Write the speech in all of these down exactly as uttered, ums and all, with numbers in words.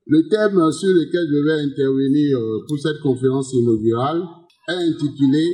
Le thème sur lequel je vais intervenir pour cette conférence inaugurale est intitulé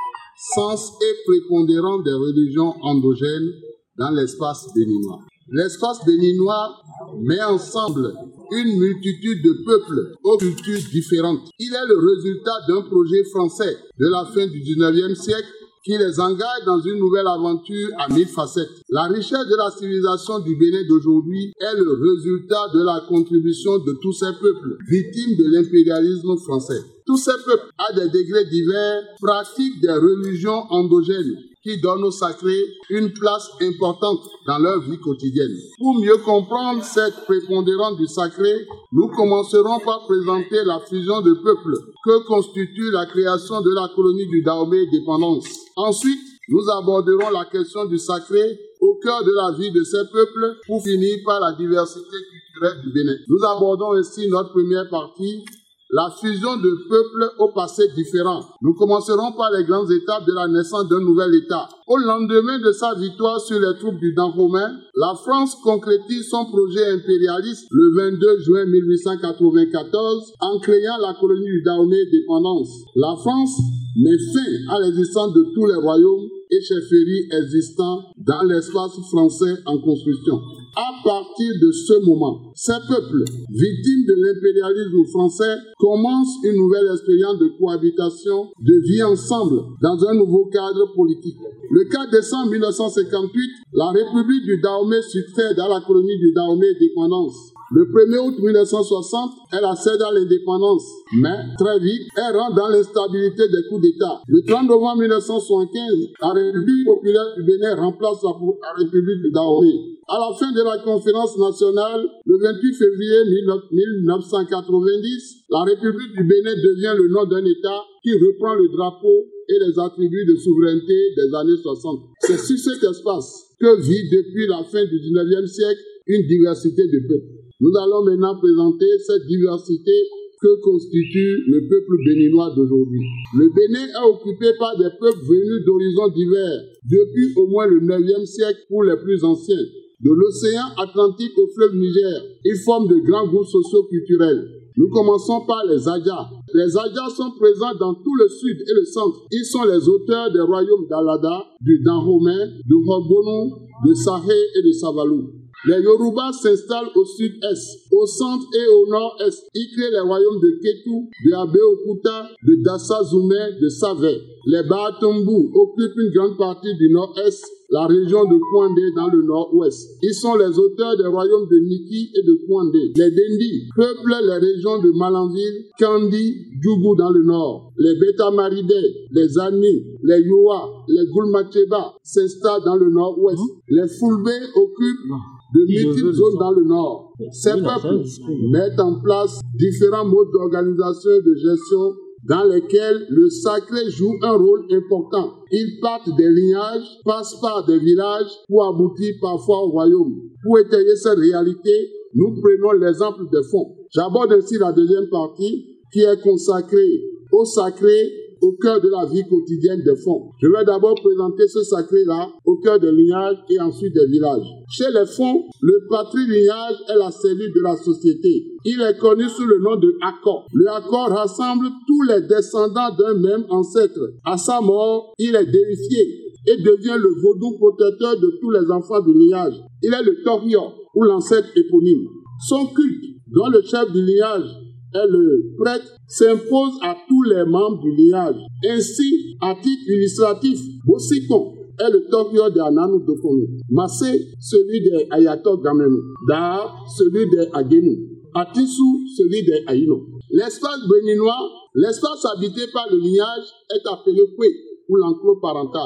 « Sens et prépondérant des religions endogènes dans l'espace béninois ». L'espace béninois met ensemble une multitude de peuples aux cultures différentes. Il est le résultat d'un projet français de la fin du dix-neuvième siècle qui les engage dans une nouvelle aventure à mille facettes. La richesse de la civilisation du Bénin d'aujourd'hui est le résultat de la contribution de tous ces peuples, victimes de l'impérialisme français. Tous ces peuples, à des degrés divers, pratiquent des religions endogènes qui donnent au sacré une place importante dans leur vie quotidienne. Pour mieux comprendre cette prépondérance du sacré, nous commencerons par présenter la fusion de peuples que constitue la création de la colonie du Dahomey Dépendance. Ensuite, nous aborderons la question du sacré au cœur de la vie de ces peuples pour finir par la diversité culturelle du Bénin. Nous abordons ainsi notre première partie, la fusion de peuples au passé différent. Nous commencerons par les grandes étapes de la naissance d'un nouvel État. Au lendemain de sa victoire sur les troupes du Dahomey, la France concrétise son projet impérialiste le vingt-deux juin mille huit cent quatre-vingt-quatorze en créant la colonie du Dahomey Dépendance. La France met fin à l'existence de tous les royaumes et chefferies existants dans l'espace français en construction. À partir de ce moment, ces peuples, victimes de l'impérialisme français, commencent une nouvelle expérience de cohabitation, de vie ensemble, dans un nouveau cadre politique. Le quatre décembre mille neuf cent cinquante-huit, la République du Dahomey succède à la colonie du Dahomey Dépendance. Le premier août mille neuf cent soixante, elle accède à l'indépendance, mais très vite, elle rentre dans l'instabilité des coups d'État. Le trente novembre mille neuf cent soixante-quinze, la République populaire du Bénin remplace la République du Dahomey. À la fin de la conférence nationale, le vingt-huit février mille neuf cent quatre-vingt-dix, la République du Bénin devient le nom d'un État qui reprend le drapeau et les attributs de souveraineté des années soixante. C'est sur cet espace que vit depuis la fin du dix-neuvième siècle une diversité de peuples. Nous allons maintenant présenter cette diversité que constitue le peuple béninois d'aujourd'hui. Le Bénin est occupé par des peuples venus d'horizons divers depuis au moins le neuvième siècle pour les plus anciens. De l'océan Atlantique au fleuve Niger, ils forment de grands groupes socio-culturels. Nous commençons par les Adjas. Les Adjas sont présents dans tout le sud et le centre. Ils sont les auteurs des royaumes d'Alada, du Dahomey, de Hogbonou, de Sahé et de Savalou. Les Yorubas s'installent au sud-est, au centre et au nord-est. Ils créent les royaumes de Kétou, de Abeokuta, de Dassa-Zoumé, de Savè. Les Baatombu occupent une grande partie du nord-est, la région de Kouandé dans le nord-ouest. Ils sont les auteurs des royaumes de Niki et de Kouandé. Les Dendi peuplent les régions de Malanville, Kandi, Djougou dans le nord. Les Beta-Maridé, les Ani, les Yoa, les Goulmacheba s'installent dans le nord-ouest. Les Fulbé occupent de multiples zones dans le nord. Ces peuples mettent en place différents modes d'organisation et de gestion dans lesquels le sacré joue un rôle important. Ils partent des lignages, passent par des villages pour aboutir parfois au royaume. Pour étayer cette réalité, nous prenons l'exemple des fonds. J'aborde ainsi la deuxième partie qui est consacrée au sacré au cœur de la vie quotidienne des fonds. Je vais d'abord présenter ce sacré-là au cœur des lignages et ensuite des villages. Chez les fonds, le patrilignage est la cellule de la société. Il est connu sous le nom de Akor. Le Akor rassemble tous les descendants d'un même ancêtre. À sa mort, il est déifié et devient le vaudou protecteur de tous les enfants du lignage. Il est le Torior, ou l'ancêtre éponyme. Son culte, dont le chef du lignage est le prêtre, s'impose à tous les membres du lignage. Ainsi, à titre illustratif, Bossikon est le Torior de Ananou Dokonou, Massé, celui des Ayatok Gamenu, Daha, celui des Agenu, Atissou, celui des Aïno. L'espace béninois, l'espace habité par le lignage, est appelé Kwe, ou l'enclos parental.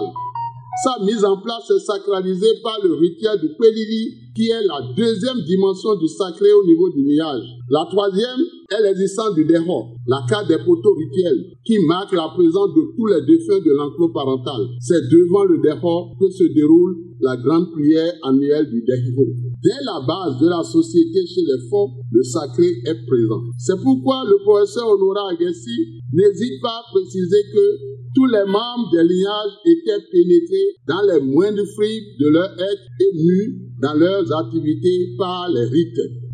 Sa mise en place est sacralisée par le rituel du Kwelili, qui est la deuxième dimension du sacré au niveau du lignage. La troisième est l'existence du Deho, la carte des poteaux rituels, qui marque la présence de tous les défunts de l'enclos parental. C'est devant le Deho que se déroule la grande prière annuelle du Dehiho. Dès la base de la société chez les fonds, le sacré est présent. C'est pourquoi le professeur Honorat Aguessi n'hésite pas à préciser que tous les membres des lignages étaient pénétrés dans les moindres fripes de leur être et mus dans leurs activités par les rites.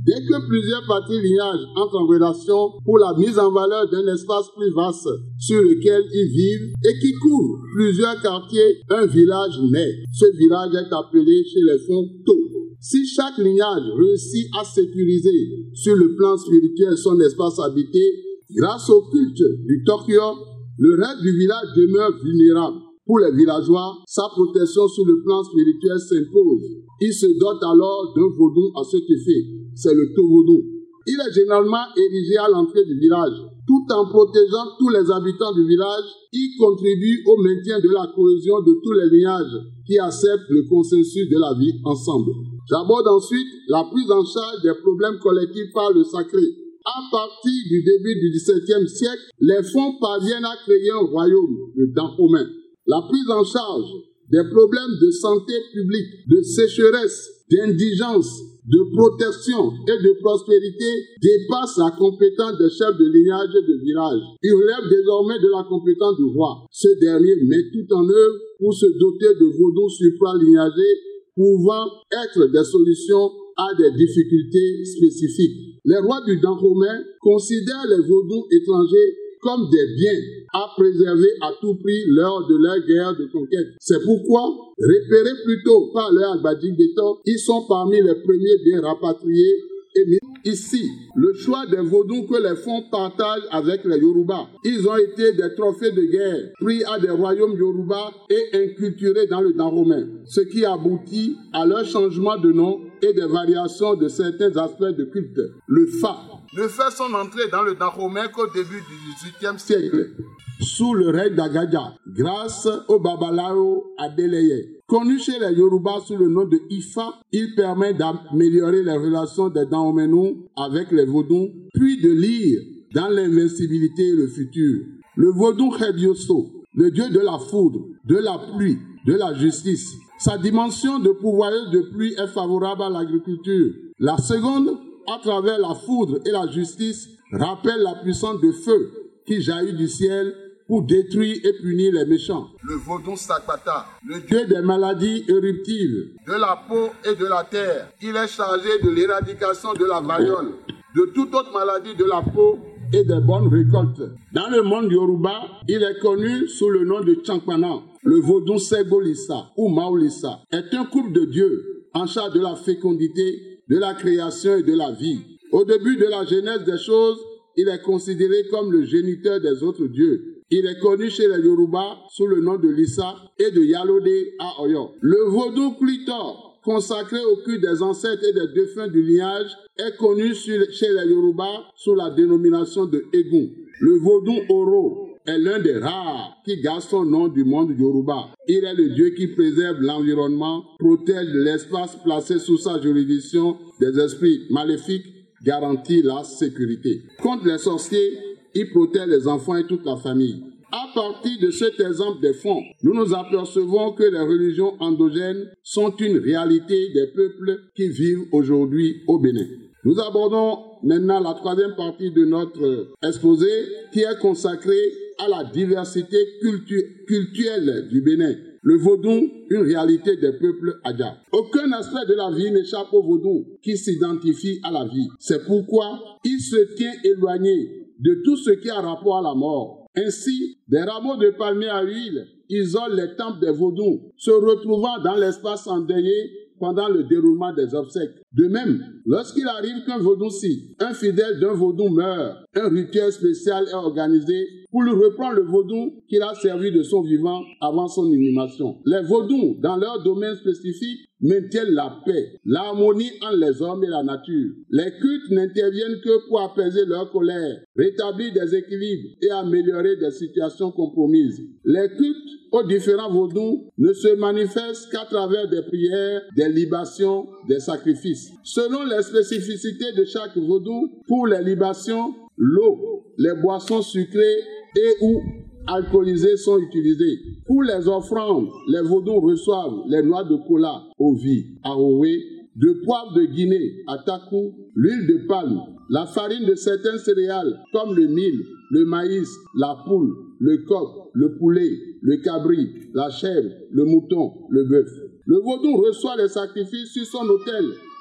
Dès que plusieurs parties lignages entrent en relation pour la mise en valeur d'un espace plus vaste sur lequel ils vivent et qui couvre plusieurs quartiers, un village naît. Ce village est appelé chez les Fonto. Si chaque lignage réussit à sécuriser sur le plan spirituel son espace habité, grâce au culte du Tokyo, le reste du village demeure vulnérable. Pour les villageois, sa protection sur le plan spirituel s'impose. Il se dote alors d'un vaudou à cet effet. C'est le Togodou. Il est généralement érigé à l'entrée du village. Tout en protégeant tous les habitants du village, il contribue au maintien de la cohésion de tous les lignages qui acceptent le consensus de la vie ensemble. J'aborde ensuite la prise en charge des problèmes collectifs par le sacré. À partir du début du dix-septième siècle, les Fonds parviennent à créer un royaume, le Dahomey. La prise en charge des problèmes de santé publique, de sécheresse, d'indigence, de protection et de prospérité dépasse la compétence des chefs de lignage et de village. Il relève désormais de la compétence du roi. Ce dernier met tout en œuvre pour se doter de vaudous supralignagés pouvant être des solutions à des difficultés spécifiques. Les rois du Dahomey considèrent les vaudous étrangers comme des biens à préserver à tout prix lors de leur guerre de conquête. C'est pourquoi, repérés plus tôt par leur Agbadjigbeto, ils sont parmi les premiers biens rapatriés et mis ici. Le choix des vaudous que les Fonds partagent avec les Yoruba. Ils ont été des trophées de guerre pris à des royaumes Yoruba et inculturés dans le Dahomey, ce qui aboutit à leur changement de nom et des variations de certains aspects de culte. Le Fa ne fait son entrée dans le Dahomey qu'au début du dix-huitième siècle, sous le règne d'Agadia, grâce au Babalao Adeleye. Connu chez les Yoruba sous le nom de Ifa, il permet d'améliorer les relations des Dahomenous avec les Vaudous, puis de lire dans l'invincibilité et le futur. Le Vaudou Hebioso, le dieu de la foudre, de la pluie, de la justice. Sa dimension de pourvoyeuse de pluie est favorable à l'agriculture. La seconde, à travers la foudre et la justice, rappelle la puissance de feu qui jaillit du ciel pour détruire et punir les méchants. Le Vaudou Sakpata, le dieu des maladies éruptives, de la peau et de la terre. Il est chargé de l'éradication de la variole, de toute autre maladie de la peau et des bonnes récoltes. Dans le monde Yoruba, il est connu sous le nom de Chankpana. Le Vaudou Segolissa ou Maolissa est un couple de dieux en charge de la fécondité, de la création et de la vie. Au début de la genèse des choses, il est considéré comme le géniteur des autres dieux. Il est connu chez les Yoruba sous le nom de Lissa et de Yalode à Oyo. Le Vaudou Clitor, consacré au culte des ancêtres et des défunts du lignage, est connu chez les Yoruba sous la dénomination de Egun. Le Vaudou Oro est l'un des rares qui garde son nom du monde Yoruba. Il est le dieu qui préserve l'environnement, protège l'espace placé sous sa juridiction des esprits maléfiques, garantit la sécurité. Contre les sorciers, il protège les enfants et toute la famille. À partir de cet exemple des fonds, nous nous apercevons que les religions endogènes sont une réalité des peuples qui vivent aujourd'hui au Bénin. Nous abordons maintenant la troisième partie de notre exposé qui est consacrée à la diversité cultu- culturelle du Bénin. Le vaudou, une réalité des peuples Adja. Aucun aspect de la vie n'échappe au vaudou qui s'identifie à la vie. C'est pourquoi il se tient éloigné de tout ce qui a rapport à la mort. Ainsi, des rameaux de palmier à huile isolent les temples des vaudous, se retrouvant dans l'espace endeuillé pendant le déroulement des obsèques. De même, lorsqu'il arrive qu'un vaudou-ci, un fidèle d'un vaudou meurt, un rituel spécial est organisé pour lui reprendre le vaudou qu'il a servi de son vivant avant son inhumation. Les vaudous, dans leur domaine spécifique, maintiennent la paix, l'harmonie entre les hommes et la nature. Les cultes n'interviennent que pour apaiser leur colère, rétablir des équilibres et améliorer des situations compromises. Les cultes aux différents vaudous ne se manifestent qu'à travers des prières, des libations, des sacrifices. Selon les spécificités de chaque vaudou, pour les libations, l'eau, les boissons sucrées et ou alcoolisées sont utilisées. Pour les offrandes, les vaudous reçoivent les noix de cola, ovi, aroé, de poivre de Guinée, atakou, l'huile de palme, la farine de certaines céréales comme le mil, le maïs, la poule, le coq, le poulet, le cabri, la chèvre, le mouton, le bœuf. Le vaudou reçoit les sacrifices sur son autel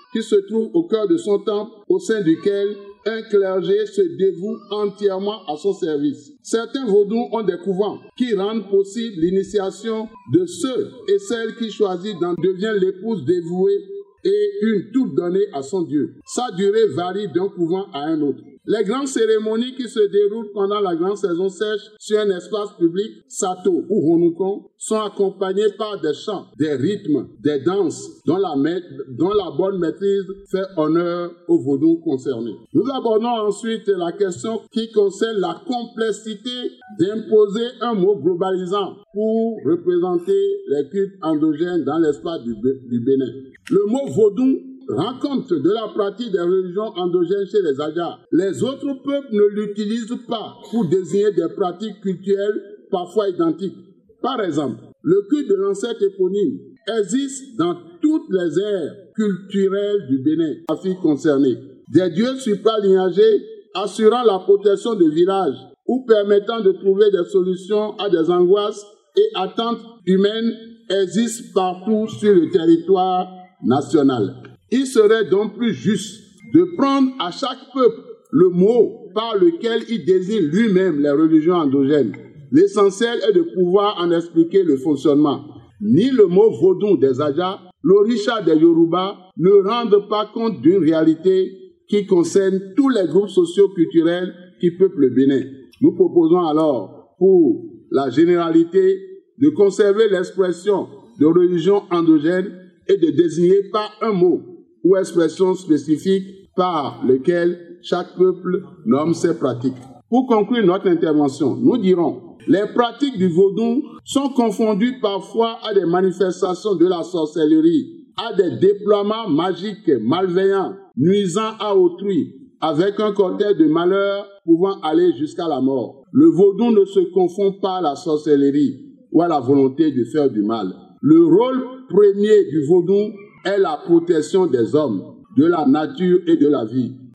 qui se trouve au cœur de son temple, au sein duquel un clergé se dévoue entièrement à son service. Certains vaudous ont des couvents qui rendent possible l'initiation de ceux et celles qui choisissent d'en devenir l'épouse dévouée et une toute donnée à son Dieu. Sa durée varie d'un couvent à un autre. Les grandes cérémonies qui se déroulent pendant la grande saison sèche sur un espace public, Sato ou Honukon, sont accompagnées par des chants, des rythmes, des danses dont la, dont la bonne maîtrise fait honneur aux vaudous concernés. Nous abordons ensuite la question qui concerne la complexité d'imposer un mot globalisant pour représenter les cultes endogènes dans l'espace du, du Bénin. Le mot vaudou rend compte de la pratique des religions endogènes chez les Adjars. Les autres peuples ne l'utilisent pas pour désigner des pratiques culturelles parfois identiques. Par exemple, le culte de l'ancêtre éponyme existe dans toutes les aires culturelles du Bénin, Afrique concernée. Des dieux supralignagés assurant la protection de villages ou permettant de trouver des solutions à des angoisses et attentes humaines existent partout sur le territoire national. Il serait donc plus juste de prendre à chaque peuple le mot par lequel il désigne lui-même les religions endogènes. L'essentiel est de pouvoir en expliquer le fonctionnement. Ni le mot vaudou des Adjars, l'Orisha des Yoruba ne rendent pas compte d'une réalité qui concerne tous les groupes socio-culturels qui peuplent le Bénin. Nous proposons alors, pour la généralité, de conserver l'expression de religion endogène et de désigner par un mot ou expression spécifique par lequel chaque peuple nomme ses pratiques. Pour conclure notre intervention, nous dirons les pratiques du vaudou sont confondues parfois à des manifestations de la sorcellerie, à des déploiements magiques malveillants, nuisant à autrui, avec un cortège de malheurs pouvant aller jusqu'à la mort. Le vaudou ne se confond pas à la sorcellerie ou à la volonté de faire du mal. Le rôle premier du vaudou est la protection des hommes, de la nature et de la vie.